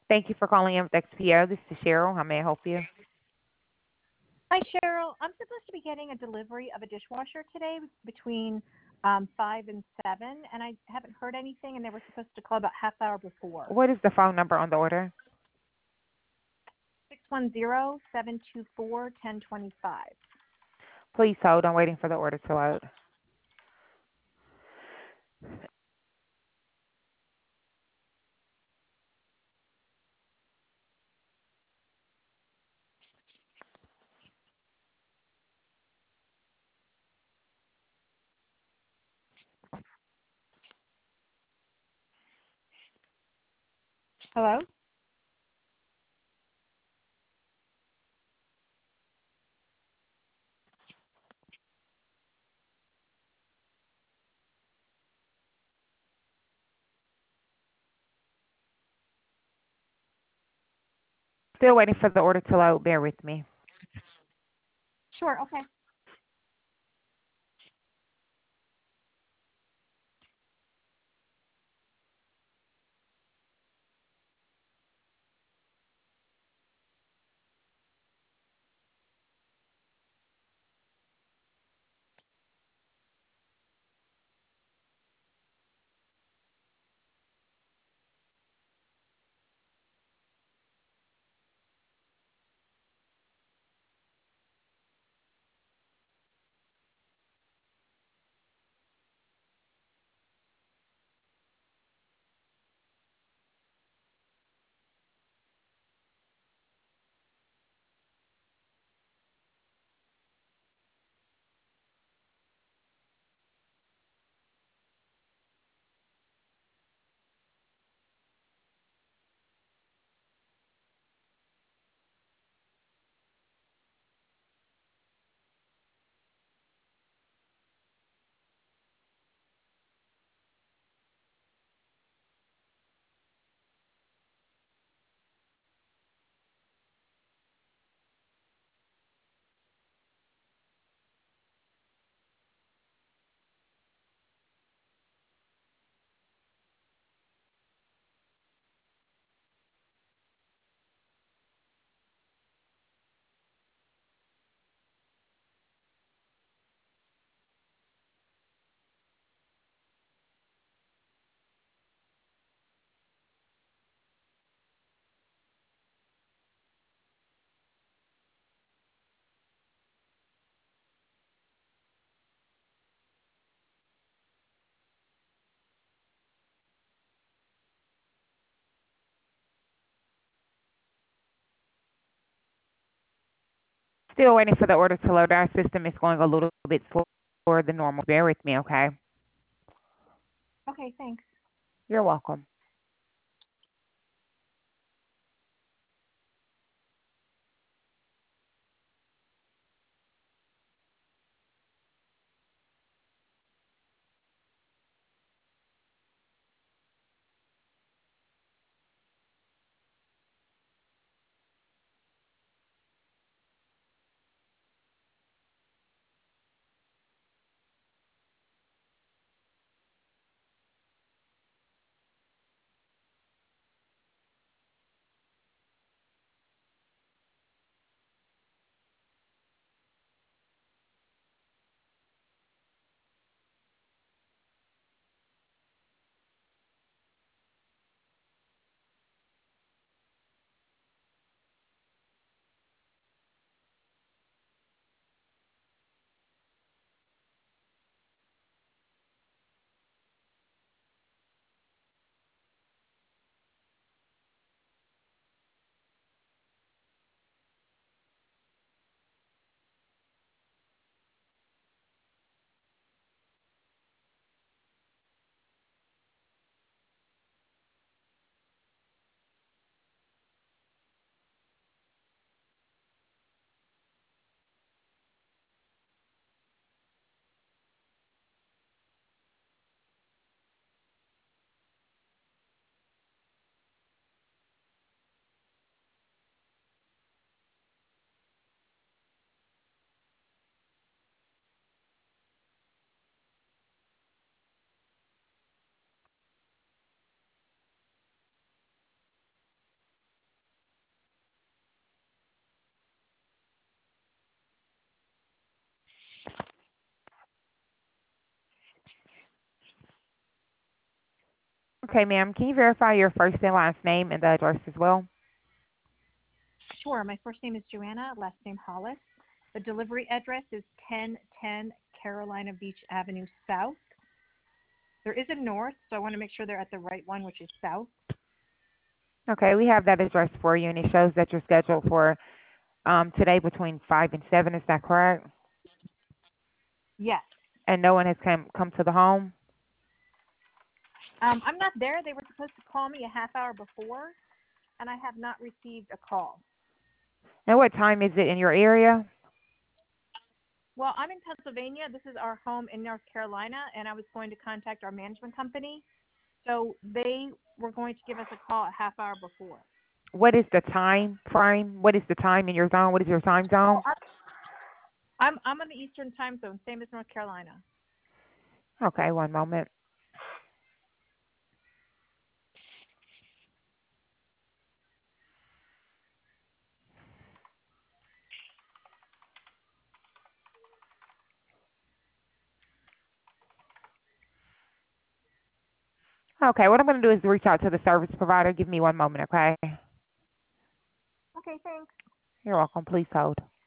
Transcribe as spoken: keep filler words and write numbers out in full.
Thank you for calling in with X P O. This is Cheryl. How may I help you? Hi, Cheryl. I'm supposed to be getting a delivery of a dishwasher today between um, five and seven, and I haven't heard anything, and they were supposed to call about half hour before. What is the phone number on the order? six one zero, seven two four, one zero two five. Please hold. I'm waiting for the order to load. Hello? Still waiting for the order to load. Bear with me. Sure, okay. Still waiting for the order to load. Our system is going a little bit slower than normal. Bear with me, okay? Okay, thanks. You're welcome. Okay, ma'am. Can you verify your first and last name and the address as well? Sure. My first name is Joanna, last name Hollis. The delivery address is ten ten Carolina Beach Avenue South. There is a north, so I want to make sure they're at the right one, which is south. Okay, we have that address for you, and it shows that you're scheduled for um, today between five and seven. Is that correct? Yes. And no one has come come to the home? Um, I'm not there. They were supposed to call me a half hour before, and I have not received a call. And what time is it in your area? Well, I'm in Pennsylvania. This is our home in North Carolina, and I was going to contact our management company. So they were going to give us a call a half hour before. What is the time frame? What is the time in your zone? What is your time zone? Oh, I'm I'm on the Eastern time zone, same as North Carolina. Okay, one moment. Okay, what I'm going to do is reach out to the service provider. Give me one moment, okay? Okay, thanks. You're welcome. Please hold.